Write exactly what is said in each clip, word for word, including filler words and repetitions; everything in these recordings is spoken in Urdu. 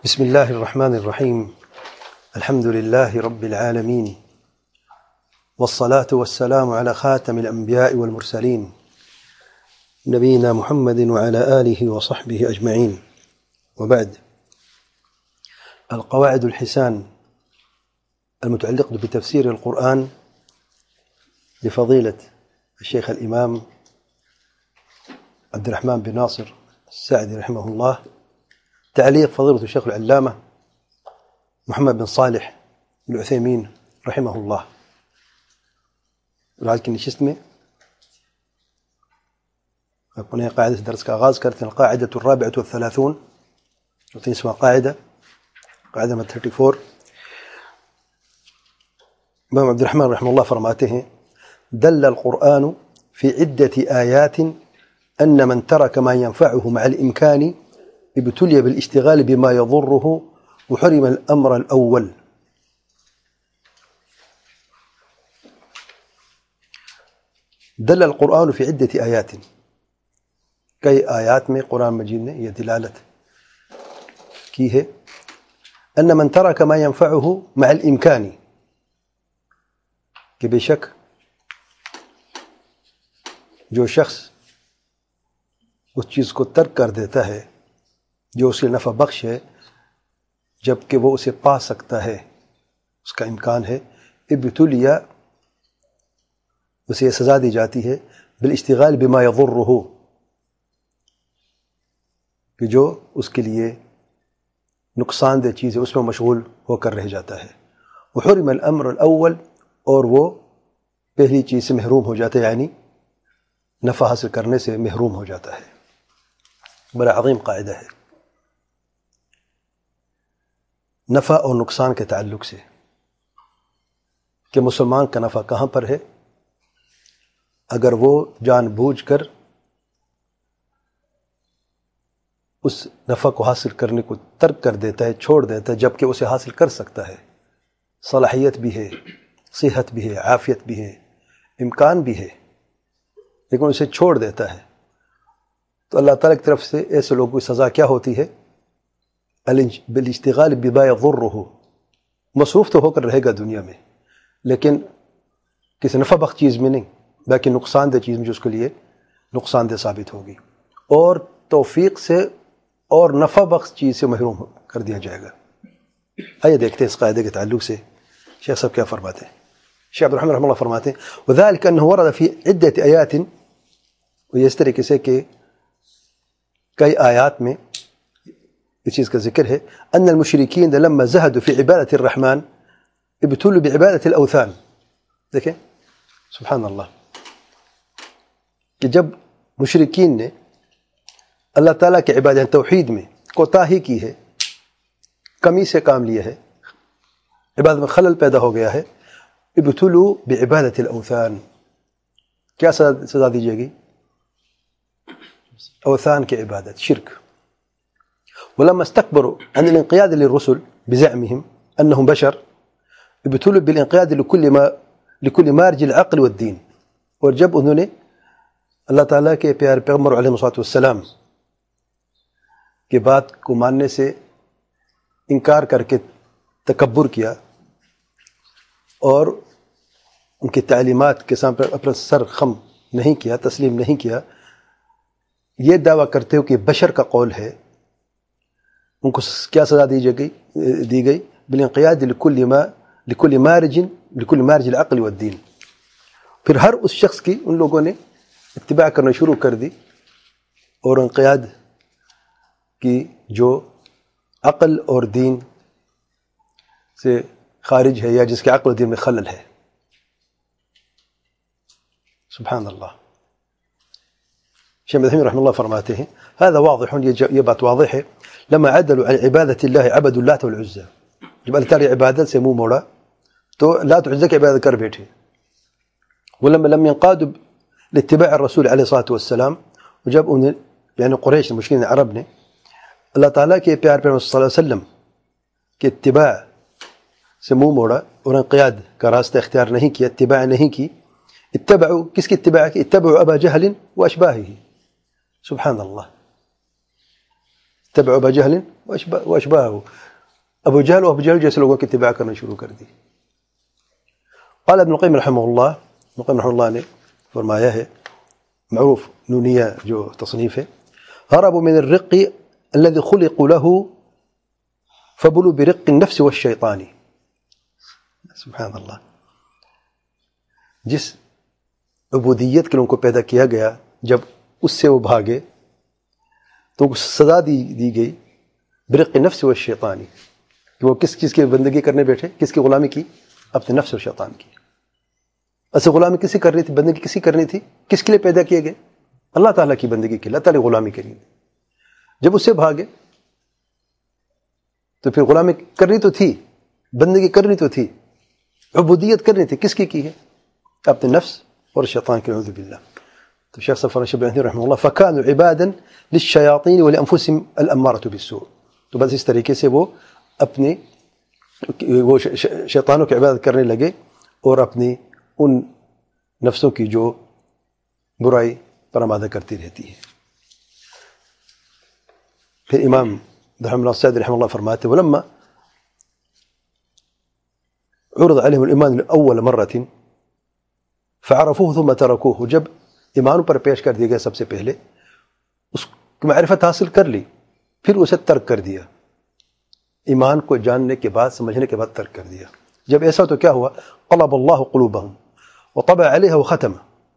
بسم الله الرحمن الرحيم. الحمد لله رب العالمين، والصلاة والسلام على خاتم الأنبياء والمرسلين نبينا محمد وعلى آله وصحبه أجمعين، وبعد. القواعد الحسان المتعلقة بتفسير القرآن لفضيلة الشيخ الإمام عبد الرحمن بن ناصر السعدي رحمه الله، تعليق فضيلة الشيخ العلامة محمد بن صالح العثيمين رحمه الله. لكن ايش اسمه؟ اپنے قاعدة درس کا آغاز کرتے ہیں. القاعدة الرابعة والثلاثون، اسمها قاعدة قاعدة نمبر چونتیس. امام عبد الرحمن رحمه الله فرماتے ہیں: دل القرآن في عدة آيات أن من ترك ما ينفعه مع الإمكان ابتلي بالاشتغال بما يضره وحرم الأمر الأول. دل القرآن في عدة آيات، کئی آیات میں قرآن مجید نے یہ دلالت کی ہے ان من ترک ما ينفعه مع الامکان، کہ بے شک جو شخص اس چیز کو ترک کر دیتا ہے جو اس کے نفع بخش ہے جبکہ وہ اسے پا سکتا ہے، اس کا امکان ہے، ابتلیا، اسے سزا دی جاتی ہے بالاشتغال بما يضره، کہ جو اس کے لیے نقصان دہ چیز ہے اس میں مشغول ہو کر رہ جاتا ہے. وحرم الامر الاول، اور وہ پہلی چیز سے محروم ہو جاتا ہے، یعنی نفع حاصل کرنے سے محروم ہو جاتا ہے. بڑا عظیم قاعدہ ہے نفع اور نقصان کے تعلق سے، کہ مسلمان کا نفع کہاں پر ہے اگر وہ جان بوجھ کر اس نفع کو حاصل کرنے کو ترک کر دیتا ہے، چھوڑ دیتا ہے، جبکہ اسے حاصل کر سکتا ہے، صلاحیت بھی ہے، صحت بھی ہے، عافیت بھی ہے، امکان بھی ہے، لیکن اسے چھوڑ دیتا ہے. تو اللہ تعالیٰ کی طرف سے ایسے لوگوں کی سزا کیا ہوتی ہے؟ بالاشتغال بما يضره، مصروف تو ہو کر رہے گا دنیا میں لیکن کسی نفع بخش چیز میں نہیں، باقی نقصان دہ چیز میں جو اس کے لیے نقصان دہ ثابت ہوگی، اور توفیق سے اور نفع بخش چیز سے محروم کر دیا جائے گا. آئیے دیکھتے ہیں اس قاعدے کے تعلق سے شیخ صاحب کیا فرماتے ہیں. شیخ عبد الرحمن رحمہ اللہ فرماتے ہیں: وذلك انه ورد في عدة آيات، وہ اس طریقے سے کہ کئی آیات میں اس چیز کا ذکر ہے، ان المشرکین لما زہدوا فی عبادت الرحمن ابتلوا بعبادت الاوثان. دیکھیں سبحان اللہ، کہ جب مشرکین نے اللہ تعالیٰ کے عبادت توحید میں کوتاہی کی ہے، کمی سے کام لیا ہے، عبادت میں خلل پیدا ہو گیا ہے، ابتلوا بعبادت الاوثان، کیا سزا دیجیے گی؟ اوثان کی عبادت، شرک. ولما استكبروا عن الانقياد للرسل بزعمهم انهم بشر ابتلوا بالانقياد لكل ما لكل مارج العقل والدين. اور جب انہوں نے اللہ تعالیٰ کے پیارے پیغمبر علیہ الصلوۃ والسلام کی بات کو ماننے سے انکار کر کے تکبر کیا اور ان کی تعلیمات کے سامنے اپنا سر خم نہیں کیا، تسلیم نہیں کیا، یہ دعویٰ کرتے ہو کہ بشر کا قول ہے، ان کو کیا سزا دی گئی دی گئی بالانقیاد لکل ما لکل مارج لکل مارج العقل والدین. پھر ہر اس شخص کی ان لوگوں نے اتباع کرنا شروع کر دی اور انقیاد کی جو عقل اور دین سے خارج ہے یا جس کے عقل و دین میں خلل ہے. سبحان اللہ. شیخ عثیمین رحمہ اللہ فرماتے ہیں: هذا واضح، یہ بات واضح ہے، لما عدلوا عن عبادت اللہ عبدوا اللات والعزى، جب اللہ تعالی عبادت سے منہ موڑا تو لات و عزى کی عبادت کر بیٹھے. ولما لم ينقادوا لاتباع الرسول علیہ الصلوۃ والسلام، جب انہیں یعنی قریش مشرکین عرب نے اللہ تعالیٰ کے پیار پیغمبر صلی اللہ علیہ وسلم کے اتباع سے منہ موڑا اور انقیاد کا راستہ اختیار نہیں کیا، اتباع نہیں کی، اتبعوا، کس کی اتباع کی؟ اتبعوا ابا جہل واشباہہ. سبحان اللہ. تبع ابا جہل واشباہہ، ابو جہل و ابو جہل جیسے لوگوں کی اتباع کرنا شروع کر دی. قال ابن القیم رحمہ اللہ، ابن القیم رحمہ اللہ نے فرمایا ہے، معروف نونیہ جو تصنیف ہے، هربوا من الرق الذي خلقوا له فبلوا برق النفس والشیطان. سبحان اللہ، جس عبودیت کے لوگوں کو پیدا کیا گیا جب اس سے وہ بھاگے تو سزا دی دی گئی برق نفس و شیطانی، کہ وہ کس چیز کی بندگی کرنے بیٹھے، کس کی غلامی کی؟ اپنے نفس و شیطان کی. ایسے غلامی کسی کرنی تھی، بندگی کسی کرنی تھی؟ کس کے لیے پیدا کیے گئے؟ اللہ تعالیٰ کی بندگی کی، اللہ تعالیٰ غلامی کے لیے. جب اس سے بھاگے تو پھر غلامی کرنی تو تھی، بندگی کرنی تو تھی، عبودیت کرنی تھی، کس کی کی ہے؟ اپنے نفس اور شیطان کے، نعوذ باللہ. تو شیخ صفوان الشبراني رحمہ اللہ فكانوا عبادا للشياطين ولانفسهم الاماره بالسوء. تو بس اس طریقے سے وہ اپنے وہ شیطانوں کی عبادت کرنے لگے اور اپنی ان نفسوں کی جو برائی پر آمادہ کرتی رہتی ہے. پھر امام رحمہ اللہ السعدی رحمہ اللہ فرماتے ولما عرض عليهم الايمان اول مره فعرفوه ثم تركوه. جب ایمان پر پیش کر دیا گیا سب سے پہلے، اس کی معرفت حاصل کر لی، پھر اسے ترک کر دیا. ایمان کو جاننے کے بعد، سمجھنے کے بعد ترک کر دیا. جب ایسا تو کیا ہوا؟ قلب اللہ قلوبهم وطبع علیها وختم.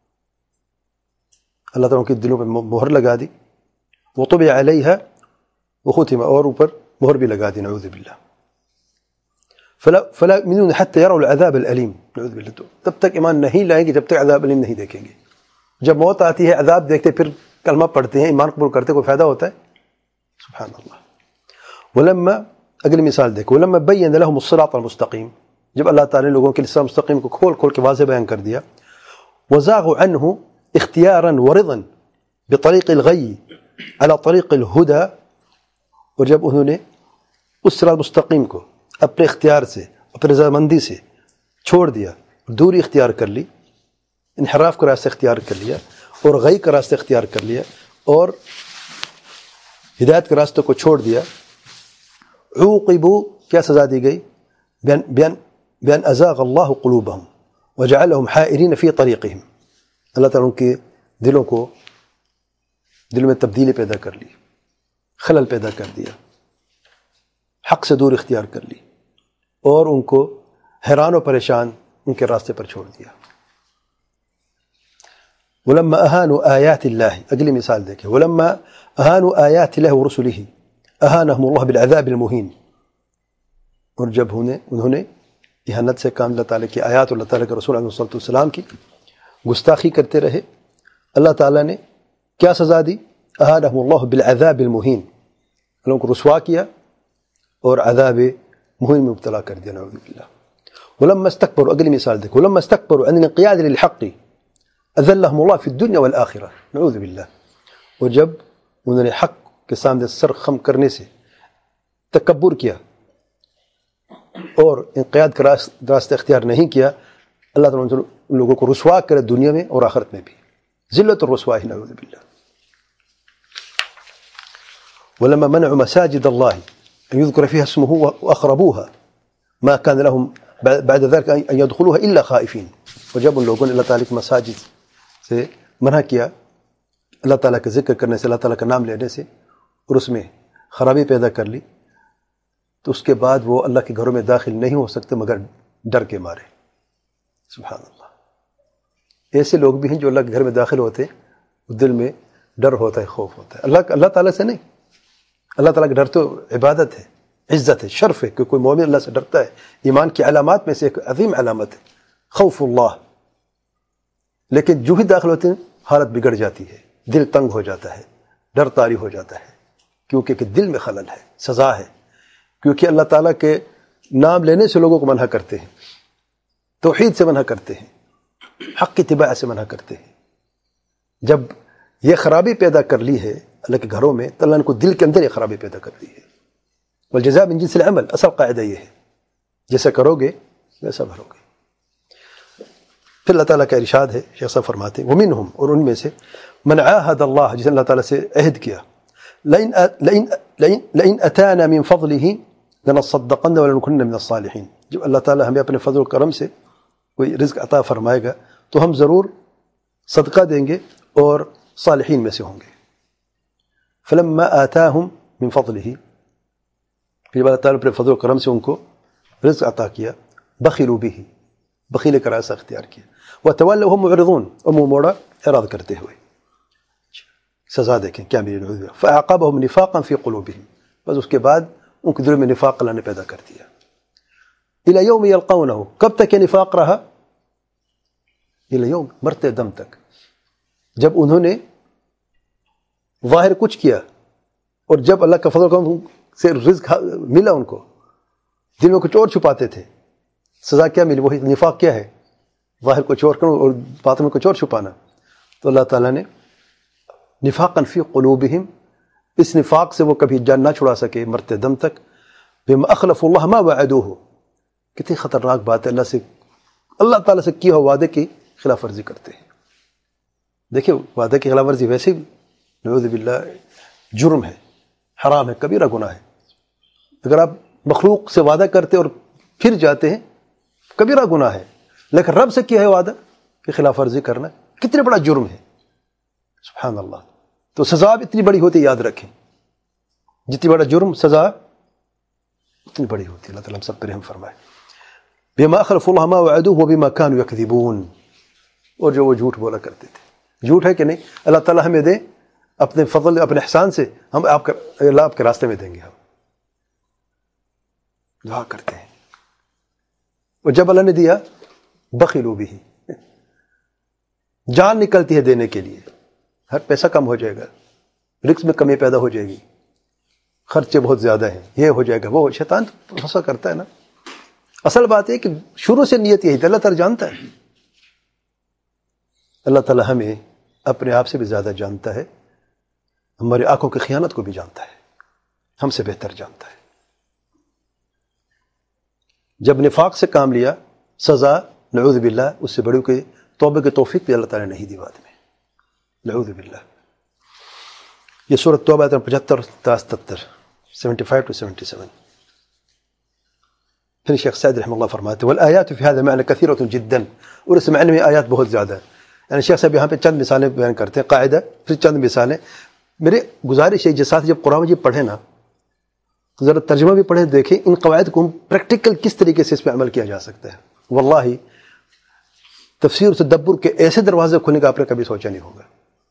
اللہ تعالیٰ کے دلوں پہ مہر لگا دی، وطبع علیها وختم، اور اوپر مہر بھی لگا دی، نعوذ باللہ. فلا فلا يؤمنون حتى يروا العذاب الأليم، نعوذ باللہ. تو تب تک ایمان نہیں لائیں گے جب تک عذاب علیم نہیں دیکھیں گے. جب موت آتی ہے، عذاب دیکھتے پھر کلمہ پڑھتے ہیں، ایمان قبول کرتے، کوئی فائدہ ہوتا ہے؟ سبحان اللہ. ولما، اگلی مثال دیکھو، ولما بین لهم الصراط المستقیم، جب اللہ تعالی نے لوگوں کے لیے صراط مستقیم کو کھول کھول کے واضح بیان کر دیا. وزاغوا عنه اختیارا ورضا بطریق الغی على طریق الہدى، اور جب انہوں نے اس صراط مستقیم کو اپنے اختیار سے، اپنے رضامندی سے چھوڑ دیا، دوری اختیار کر لی، انحراف کا راستہ اختیار کر لیا اور غی کا راستہ اختیار کر لیا اور ہدایت کے راستوں کو چھوڑ دیا. عوقبوا، کیا سزا دی گئی؟ بین بین بین ازاغ اللہ قلوبهم وجعلهم حائرین فی طریقهم. اللہ تعالیٰ ان کے دلوں کو، دلوں میں تبدیلی پیدا کر لی، خلل پیدا کر دیا، حق سے دور اختیار کر لی اور ان کو حیران و پریشان ان کے راستے پر چھوڑ دیا. ولما اهانوا آیات اللہ، اگلی مثال دیکھیں، ولما اهانوا آیات اللہ ورسلہ اهانهم اللہ بالعذاب المہین. اور جب انہوں نے اہانت سے کام اللہ تعالیٰ کی آیات اور اللہ تعالیٰ کے رسول علیہ الصلوۃ والسلام کی گستاخی کرتے رہے، اللہ تعالیٰ نے کیا سزا دی؟ اهانهم اللہ بالعذاب المہین، لوگوں کو رسوا کیا اور عذاب مہین میں مبتلا کر دیا، نعوذ باللہ. ولما استكبروا، اگلی مثال دیکھو، ولما استكبروا عن الانقياد للحق اذلهم الله في الدنيا والآخرة، نعوذ باللہ. اور جب انہوں نے حق کے سامنے سر خم کرنے سے تکبر کیا اور انقیاد کا راستہ اختیار نہیں کیا، اللہ تعالیٰ نے ان لوگوں کو رسوا کرے دنیا میں اور آخرت میں بھی، ذلت اور رسوائی، نعوذ باللہ. ولما منعوا مساجد الله أن يذكر فيها اسمه وأخربوها ما كان لهم بعد ذلك أن يدخلوها إلا خائفين. اور جب ان لوگوں نے اللہ تعالیٰ کی مساجد سے منع کیا، اللہ تعالیٰ کا ذکر کرنے سے، اللہ تعالیٰ کا نام لینے سے، اور اس میں خرابی پیدا کر لی، تو اس کے بعد وہ اللہ کے گھروں میں داخل نہیں ہو سکتے مگر ڈر کے مارے. سبحان اللہ. ایسے لوگ بھی ہیں جو اللہ کے گھر میں داخل ہوتے ہیں، دل میں ڈر ہوتا ہے، خوف ہوتا ہے، اللہ اللہ تعالیٰ سے نہیں. اللہ تعالیٰ کا ڈر تو عبادت ہے، عزت ہے، شرف ہے کہ کوئی مومن اللہ سے ڈرتا ہے. ایمان کی علامات میں سے ایک عظیم علامت ہے خوف اللہ. لیکن جو ہی داخل ہوتے ہیں حالت بگڑ جاتی ہے، دل تنگ ہو جاتا ہے، ڈر طاری ہو جاتا ہے، کیونکہ کہ دل میں خلل ہے، سزا ہے. کیونکہ اللہ تعالیٰ کے نام لینے سے لوگوں کو منع کرتے ہیں، توحید سے منع کرتے ہیں، حق کی اتباع سے منع کرتے ہیں. جب یہ خرابی پیدا کر لی ہے اللہ کے گھروں میں، تو اللہ نے کو دل کے اندر یہ خرابی پیدا کر دی ہے. والجزاء من جنس العمل، اصل قاعدہ یہ ہے، جیسا کرو گے ویسا بھرو گے. پھر اللہ تعالیٰ کا ارشاد ہے، شیخ صاحب فرماتے ہیں ومنہم، اور ان میں سے من عاہد اللہ، جس نے اللہ تعالیٰ سے عہد کیا، لئن لئن لئن لئن اتانا من فضله لنصدقن ولنكن من الصالحین، جب اللہ تعالیٰ ہمیں اپنے فضل و کرم سے کوئی رزق عطا فرمائے گا تو ہم ضرور صدقہ دیں گے اور صالحین میں سے ہوں گے. فلما آتاہم من فضلہ، پھر اللہ تعالیٰ اپنے فضل و کرم سے ان کو رزق عطا کیا، بخلوا به، بخیل کا راستہ اختیار کیا، وتولوا وهم معرضون، اور منہ موڑا اعراض کرتے ہوئے. سزا دیکھیں کیا میری، فاعقبهم نفاقا فی قلوبهم، بس اس کے بعد ان کے دلوں میں نفاق اللہ نے پیدا کر دیا. الی یوم یلقونہ، کب تک یہ نفاق رہا؟ الی یوم، مرتے دم تک. جب انہوں نے ظاہر کچھ کیا اور جب اللہ کا فضل و کرم سے رزق ملا ان کو، دل میں کچھ اور چھپاتے تھے. سزا کیا ملی؟ وہی نفاق کیا ہے، ظاہر کچھ اور کرنا اور باطن میں کچھ اور چھپانا. تو اللہ تعالیٰ نے نفاقا فی قلوبہم، اس نفاق سے وہ کبھی جان نہ چھڑا سکے مرتے دم تک. بما اخلف اللہ ما وعدوہ، کتنی خطرناک بات ہے، اللہ سے اللہ تعالیٰ سے کیا ہوا وعدے کی خلاف ورزی کرتے ہیں. دیکھیں وعدے کی خلاف ورزی ویسے نعوذ باللہ جرم ہے، حرام ہے، کبیرہ گناہ ہے. اگر آپ مخلوق سے وعدہ کرتے اور پھر جاتے ہیں کبیرہ گناہ ہے، لیکن رب سے کیا ہے وعدہ کہ خلاف ورزی کرنا کتنے بڑا جرم ہے. سبحان اللہ. تو سزا بھی اتنی بڑی ہوتی ہے، یاد رکھیں، جتنی بڑا جرم سزا اتنی بڑی ہوتی ہے. اللہ تعالیٰ ہم سب پر رحم فرمائے. بما اخلف اللہ ما وعدوہ وبما كانوا يكذبون، اور جو وہ جھوٹ بولا کرتے تھے. جھوٹ ہے کہ نہیں؟ اللہ تعالیٰ ہمیں دے اپنے فضل اپنے احسان سے، ہم آپ کا اللہ آپ کے راستے میں دیں گے. ہم دعا کرتے ہیں، اور جب اللہ نے دیا بخلوا به، جان نکلتی ہے دینے کے لیے. ہر پیسہ کم ہو جائے گا، رزق میں کمی پیدا ہو جائے گی، خرچے بہت زیادہ ہیں، یہ ہو جائے گا، وہ شیطان تو فسا کرتا ہے نا. اصل بات ہے کہ شروع سے نیت یہی تھی، اللہ تعالیٰ جانتا ہے. اللہ تعالیٰ ہمیں اپنے آپ سے بھی زیادہ جانتا ہے، ہماری آنکھوں کی خیانت کو بھی جانتا ہے، ہم سے بہتر جانتا ہے. جب نفاق سے کام لیا، سزا نعوذ باللہ اس سے بڑی کہ توبہ کی توفیق بھی اللہ تعالیٰ نے نہیں دی بعد میں، نعوذ باللہ. یہ سورۃ توبہ آیت پچہتر تا ستر، seventy five to seventy seven. پھر شیخ سعد رحمہ اللہ فرماتے ہیں والآیات فی هذا معنی کثیرۃ جدا، اور اس معنی میں آیات بہت زیادہ ہیں. یعنی شیخ صاحب یہاں پہ چند مثالیں بیان کرتے ہیں، قاعدہ پھر چند مثالیں. میرے گزارش ہے جس ساتھ جب قرآن مجید پڑھیں نا تو ذرا ترجمہ بھی پڑھیں، دیکھیں ان قواعد کو پریکٹیکل کس طریقے سے اس پہ عمل کیا جا سکتا ہے. واللہ تفسیر و تدبر کے ایسے دروازے کھلنے کا آپ نے کبھی سوچا نہیں ہوگا.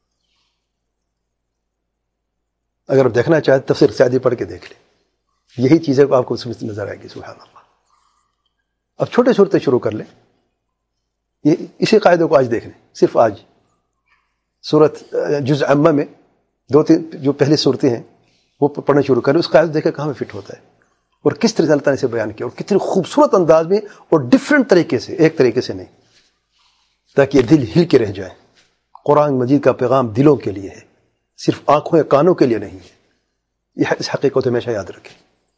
اگر آپ دیکھنا چاہتے تفسیر سعدی پڑھ کے دیکھ لیں، یہی چیزیں آپ کو اس میں نظر آئے گی. سبحان اللہ. اب چھوٹے صورتیں شروع کر لیں، یہ اسی قاعدے کو آج دیکھ لیں. صرف آج سورت جزء عامہ میں دو تین جو پہلی صورتیں ہیں وہ پڑھنا شروع کریں، اس قاعدے دیکھیں کہاں میں فٹ ہوتا ہے اور کس طرح سے اللہ تعالیٰ نے اسے بیان کیا، اور کتنی خوبصورت انداز میں اور ڈفرینٹ طریقے سے، ایک طریقے سے نہیں، تاکہ یہ دل ہل کے رہ جائے. قرآن مجید کا پیغام دلوں کے لیے ہے، صرف آنکھوں یا کانوں کے لیے نہیں ہے. یہ اس حقیقت ہمیشہ یاد رکھیں.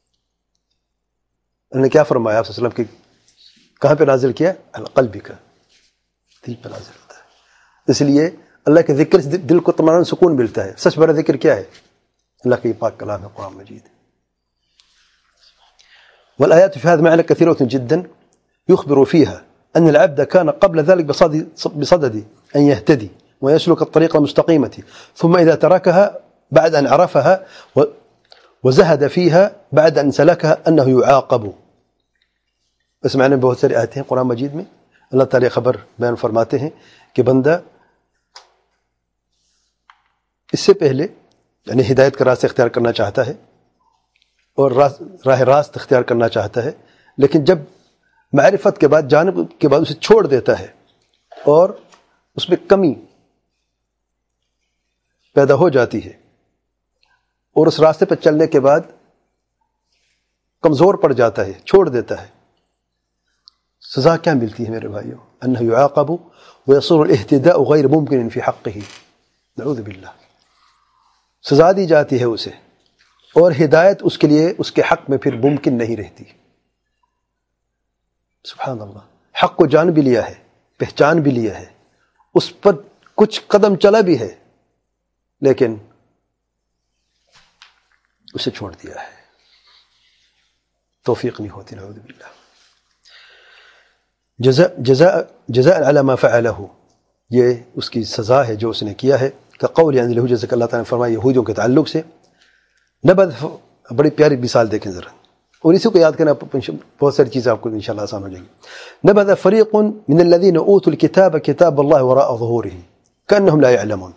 انہوں نے کیا فرمایا آپ صلی اللہ علیہ وسلم کی کہاں پہ نازل کیا؟ القلب کا، دل پہ نازل ہوتا ہے. اس لیے اللہ کے ذکر سے دل کو تمام سکون ملتا ہے. سچ بڑا ذکر کیا ہے؟ اللہ کا یہ پاک کلام ہے قرآن مجید. والآيات في هذا معنى كثيرة جدا يخبر فيها أن العبد كان قبل ذلك بصدد أن يهتدي ويسلك الطريق المستقيمة، ثم إذا تركها بعد أن عرفها وزهد فيها بعد أن سلكها أنه يعاقب. اس معنی میں بہت ساری آیتیں ہیں قرآن مجید میں. اللہ تعالیٰ خبر بیان فرماتے ہیں کہ بندہ اس سے پہلے یعنی ہدایت کا راستہ اختیار کرنا چاہتا ہے اور راہ راست اختیار کرنا چاہتا ہے، لیکن جب معرفت کے بعد جانب کے بعد اسے چھوڑ دیتا ہے اور اس میں کمی پیدا ہو جاتی ہے اور اس راستے پر چلنے کے بعد کمزور پڑ جاتا ہے، چھوڑ دیتا ہے، سزا کیا ملتی ہے میرے بھائیوں؟ انہ یعاقب ویصیر الاہتداء غیر ممکن فی حقہ. نعوذ باللہ. سزا دی جاتی ہے اسے اور ہدایت اس کے لیے اس کے حق میں پھر ممکن نہیں رہتی. سبحان اللہ. حق کو جان بھی لیا ہے، پہچان بھی لیا ہے، اس پر کچھ قدم چلا بھی ہے، لیکن اسے چھوڑ دیا ہے، توفیق نہیں ہوتی، نعوذ باللہ۔ جزاء جزاء جزاء علی ما فعلہ، یہ اس کی سزا ہے جو اس نے کیا ہے، کہ قول یعنی الہود، جیسے کہ اللہ تعالیٰ نے فرمایا یہودیوں کے تعلق سے۔ نبذ، بڑی پیاری مثال دیکھیں ذرا، اور اسی کو یاد کرنا، بہت ساری چیزیں آپ کو انشاءاللہ آسان ہو جائیں گی۔ نبذ فریق من الذین اوتوا الکتاب کتاب اللہ وراء ظہورہم کأنہم لا یعلمون۔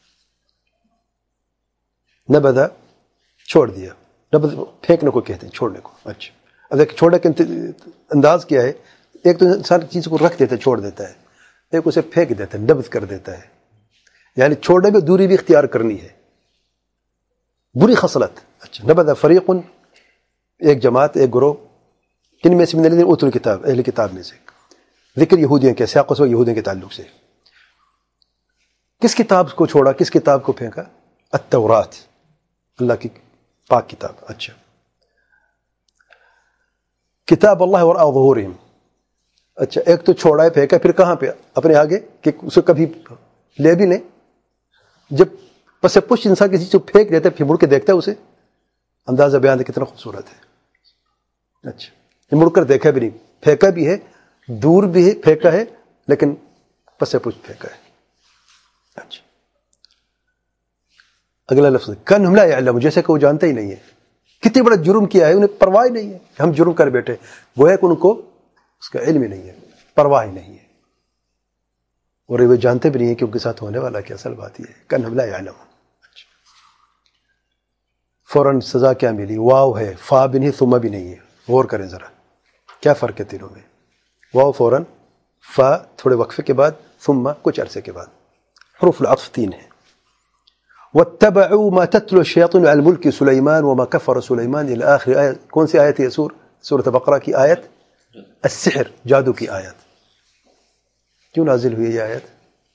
نبذ چھوڑ دیا، نبذ پھینکنے کو کہتے ہیں، چھوڑنے کو۔ اچھا، اب دیکھ چھوڑنے کا انداز کیا ہے، ایک تو انسان چیز کو رکھ دیتا ہے، چھوڑ دیتا ہے، ایک اسے پھینک دیتا ہے، نبذ کر دیتا ہے، یعنی چھوڑنے میں دوری بھی اختیار کرنی ہے، بری خصلت۔ اچھا، نبذ فریق، ایک جماعت، ایک گروہ، کن میں سے؟ من الذین اوتوا الکتاب، اہل کتاب میں سے، ذکر یہودیوں کے، سیاق و سباق یہودیوں کے تعلق سے۔ کس کتاب کو چھوڑا، کس کتاب کو پھینکا؟ التورات، اللہ کی پاک کتاب۔ اچھا، کتاب اللہ وراء ظہورہم۔ اچھا، ایک تو چھوڑا ہے، پھینکا، پھر کہاں پہ؟ اپنے آگے، کہ اسے کبھی لے بھی لیں۔ جب پس پش انسان کسی چیز کو پھینک دیتا ہے، پھر مڑ کے دیکھتا ہے اسے، اندازہ بیان ہے کتنا خوبصورت ہے۔ اچھا، یہ مڑ کر دیکھا بھی نہیں، پھینکا بھی ہے، دور بھی ہے پھینکا ہے، لیکن پس پش پھینکا ہے۔ اچھا، اگلا لفظ کأنہم لا یعلمون، جیسے کہ وہ جانتے ہی نہیں ہے کتنی بڑا جرم کیا ہے، انہیں پرواہ نہیں ہے کہ ہم جرم کر بیٹھے، گویا کہ ان کو اس کا علم ہی نہیں ہے، پرواہ ہی نہیں ہے، اور وہ جانتے بھی نہیں ہیں کہ ان کے ساتھ ہونے والا کیا۔ اصل بات یہ ہے کأنہم لا یعلمون۔ فوراً سزا کیا ملی؟ واو ہے، فا بھی نہیں، ثم بھی نہیں ہے۔ غور کریں ذرا، کیا فرق ہے تینوں میں؟ واو فوراً، فا تھوڑے وقفے کے بعد، ثم کچھ عرصے کے بعد۔ حروف العطف تین ہیں۔ واتبعوا ما تتلو الشیاطین علی ملک سلیمان وما کفر سلیمان، الى آخر آیت۔ کون سی آیت ہے یہ؟ سور سورۃ بقرہ کی آیت السحر، جادو کی آیت۔ کیوں نازل ہوئی یہ آیت؟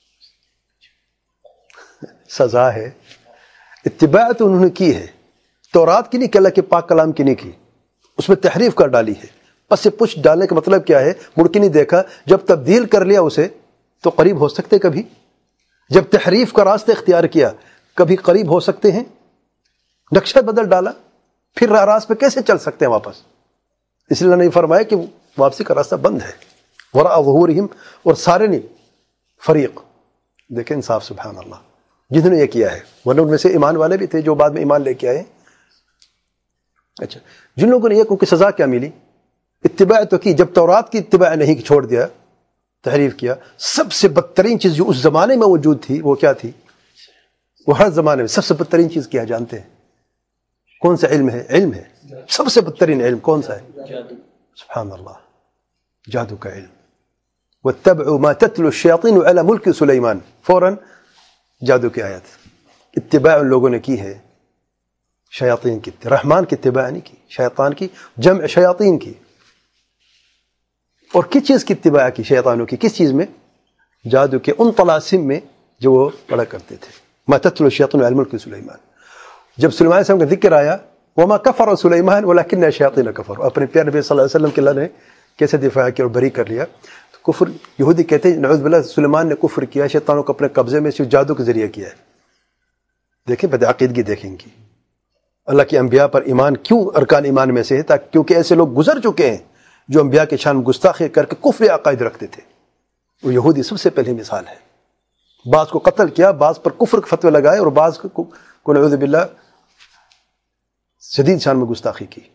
سزا ہے، اتباع تو انہوں نے کی ہے، تورات کی نہیں کہ اللہ کے پاک کلام کی نہیں کی، اس میں تحریف کر ڈالی ہے۔ پس سے پچھ ڈالنے کا مطلب کیا ہے؟ مڑ کے نہیں دیکھا، جب تبدیل کر لیا اسے تو قریب ہو سکتے کبھی، جب تحریف کا راستہ اختیار کیا کبھی قریب ہو سکتے ہیں، نقشہ بدل ڈالا، پھر راہ راست پہ کیسے چل سکتے ہیں واپس؟ اس لیے اللہ نے فرمایا کہ واپسی کا راستہ بند ہے۔ وراء ظہورہم، اور سارے نہیں، فریق، دیکھیں انصاف، سبحان اللہ، جنہوں نے یہ کیا ہے، ورنہ ان میں سے ایمان والے بھی تھے جو بعد میں ایمان لے کے آئے۔ اچھا، جن لوگوں نے یہ کو کہ سزا کیا ملی؟ اتباع تو کی، جب تورات کی اتباع نہیں چھوڑ دیا، تحریف کیا۔ سب سے بدترین چیز جو اس زمانے میں موجود تھی وہ کیا تھی؟ وہ ہر زمانے میں سب سے بدترین چیز کیا جانتے ہیں؟ کون سا علم ہے؟ علم ہے، سب سے بدترین علم کون سا ہے؟ سبحان اللہ، جادو کا علم۔ واتبعوا ما تتلو الشیاطین علی ملک سلیمان، فوراً جادو کی آیت۔ اتباع ان لوگوں نے کی ہے شیاطین کی، رحمان کی اتباع نہیں کی، شیطان کی، جمع شیاطین کی۔ اور کس چیز کی اتباع کی شیطانوں کی؟ کس چیز میں؟ جادو کے ان طلاسم میں جو وہ پڑھا کرتے تھے۔ ما تتلو الشیاطین علی ملک سلیمان، جب سلیمان علیہ السلام کا ذکر آیا، وما کفر سلیمان ولکن الشیاطین کفروا، اپنے پیارے نبی صلی اللہ علیہ وسلم کے اللہ نے کیسے دفاع کیا اور بری کر لیا۔ تو کفر، یہودی کہتے ہیں نعوذ باللہ سلیمان نے کفر کیا، شیطانوں کو اپنے قبضے میں صرف جادو کے ذریعے کیا ہے۔ دیکھیں بد عقیدگی دیکھیں گی۔ اللہ کے انبیاء پر ایمان کیوں ارکان ایمان میں سے ہے؟ تاکہ کیونکہ ایسے لوگ گزر چکے ہیں جو انبیاء کے شان گستاخی کر کے کفر عقائد رکھتے تھے، وہ یہودی سب سے پہلی مثال ہے۔ بعض کو قتل کیا، بعض پر کفر کے فتوے لگائے، اور بعض کو, کو نعوذ باللہ شدید شان میں گستاخی کی۔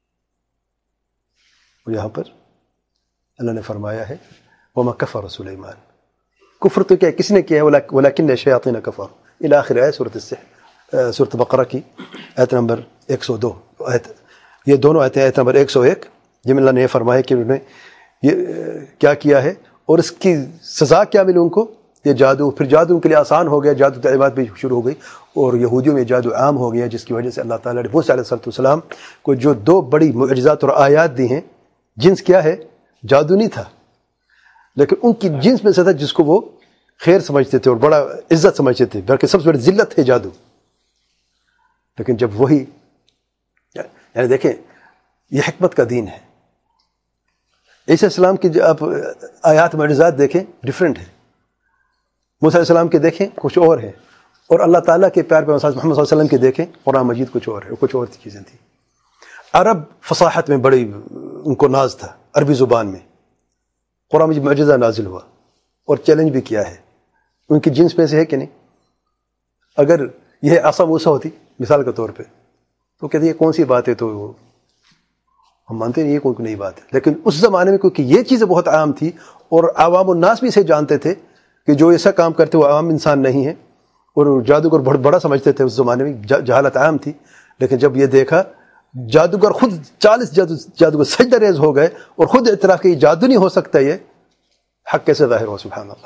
اور یہاں پر اللہ نے فرمایا ہے وما کفر سلیمان، کفر تو کیا کس نے کیا ہے؟ ولکن الشیاطین کفروا، الی آخر آیت سورۃ السحر، سورۃ بقرہ کی آیت نمبر ایک سو دو۔ آیت یہ دونوں آیتیں، آیت نمبر ایک سو ایک، جن میں اللہ نے یہ فرمایا کہ انہوں نے یہ کیا کیا ہے اور اس کی سزا کیا ملی ان کو؟ یہ جادو، پھر جادو ان کے لیے آسان ہو گیا، جادو تعلیمات بھی شروع ہو گئی، اور یہودیوں میں جادو عام ہو گیا، جس کی وجہ سے اللہ تعالیٰ نے موسیٰ علیہ السلام کو جو دو بڑی معجزات اور آیات دی ہیں، جنس کیا ہے؟ جادو نہیں تھا، لیکن ان کی جنس میں سے تھا جس کو وہ خیر سمجھتے تھے اور بڑا عزت سمجھتے تھے، بلکہ سب سے بڑی ذلت ہے جادو۔ لیکن جب وہی، یعنی دیکھیں یہ حکمت کا دین ہے۔ عیسیٰ علیہ السلام کی آپ آیات معجزات دیکھیں، ڈیفرنٹ ہے۔ موسیٰ علیہ السلام کے دیکھیں کچھ اور ہے، اور اللہ تعالیٰ کے پیار پہ محمد صلی اللہ علیہ وسلم کے دیکھیں قرآن مجید کچھ اور ہے، کچھ اور چیزیں تھیں. عرب فصاحت میں بڑی ان کو ناز تھا، عربی زبان میں قرآن مجید معجزہ نازل ہوا اور چیلنج بھی کیا ہے. ان کی جنس میں سے ہے کہ نہیں؟ اگر یہ عصا موسیٰ ہوتی مثال کے طور پہ تو کہتے یہ کون سی بات ہے، تو ہم مانتے نہیں یہ کوئی نئی بات ہے. لیکن اس زمانے میں کیونکہ یہ چیزیں بہت عام تھی اور عوام الناس بھی اسے جانتے تھے کہ جو ایسا کام کرتے وہ عام انسان نہیں ہے، اور جادوگر بہت بڑا سمجھتے تھے اس زمانے میں، جہالت عام تھی. لیکن جب یہ دیکھا جادوگر خود چالیس جادو جادوگر سجدہ ریز ہو گئے اور خود اعتراف کہ یہ جادو نہیں ہو سکتا، یہ حق کیسے ظاہر ہو. سبحان اللہ.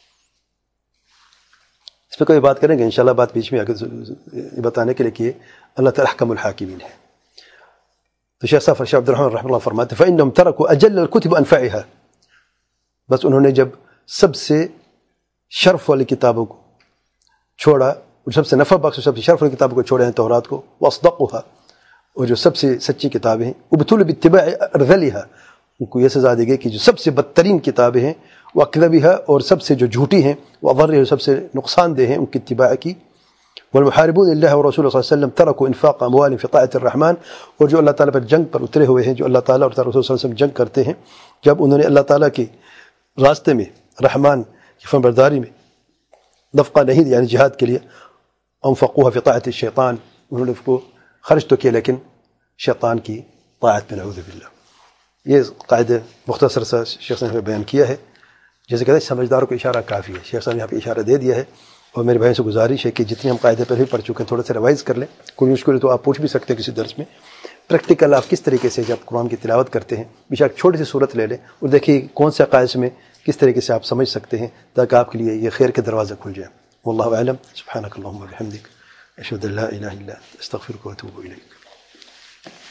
اس پہ کوئی بات کریں گے انشاءاللہ، بات بیچ میں آگے بتانے کے لیے کہ اللہ تعالیٰ احکم الحاکمین ہے. تو شیخ صاحب شیخ عبد الرحمن رحمہ اللہ فرماتے فإنهم تركوا أجل الكتب أنفعها، بس انہوں نے جب سب سے شرف والی کتابوں کو چھوڑا، اور سب سے نفع بخش سب سے شرف والی کتابوں کو چھوڑے ہیں تورات کو، وأصدقها، اور جو سب سے سچی کتابیں ہیں، وابتلوا باتباع أرذلها، ان کو یہ سزا دی گئی کہ جو سب سے بدترین کتابیں ہیں، وأكذبها، اور سب سے جو جھوٹی ہیں، وأضرها، سب سے نقصان دہ ہیں ان کی اتباع کی. والمحاربون اللہ ورسولہ صلی اللہ علیہ وسلم ترکوا انفاق اموال فی طاعۃ الرحمن، اور جو اللہ تعالیٰ پر جنگ پر اترے ہوئے ہیں، جو اللہ تعالیٰ اور رسول صلی اللہ علیہ وسلم جنگ کرتے ہیں، جب انہوں نے اللہ تعالیٰ کے راستے میں رحمان کی فرمانبرداری میں نفقہ نہیں دیا، یعنی جہاد کے لیے، انفقوها فی طاعۃ الشیطان، انہوں نے اس کو خرچ تو کیا لیکن شیطان کی طاعت میں، نعوذ باللہ. یہ قاعدہ مختصر سا شیخ صاحب نے بیان کیا ہے. جیسے کہتے ہیں سمجھداروں کو اشارہ کافی ہے، شیخ صاحب نے یہاں پہ اشارہ دے دیا ہے. اور میرے بھائی سے گزارش ہے کہ جتنے ہم قاعدے پہلے پڑھ چکے ہیں تھوڑا سا ریوائز کر لیں. کوئی مشکل ہے تو آپ پوچھ بھی سکتے ہیں کسی درس میں. پریکٹیکل آپ کس طریقے سے جب قرآن کی تلاوت کرتے ہیں بے شک چھوٹی سی صورت لے لیں اور دیکھیے کون سے عقائد میں کس طریقے سے آپ سمجھ سکتے ہیں تاکہ آپ کے لیے یہ خیر کے دروازے کھل جائیں. واللہ اعلم. سبحانک اللہم و بحمدک، اشہد ان لا الہ الا انت، استغفرک و اتوب الیک.